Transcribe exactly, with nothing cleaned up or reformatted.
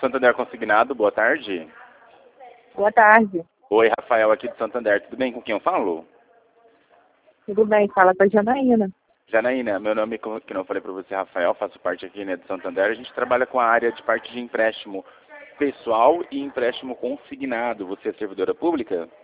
Santander Consignado, boa tarde. Boa tarde. Oi, Rafael aqui de Santander, tudo bem? Com quem eu falo? Tudo bem, fala com a Janaína. Janaína, meu nome, como que não falei para você, Rafael, faço parte aqui, né, de Santander. A gente trabalha com a área de parte de empréstimo pessoal e empréstimo consignado. Você é servidora pública?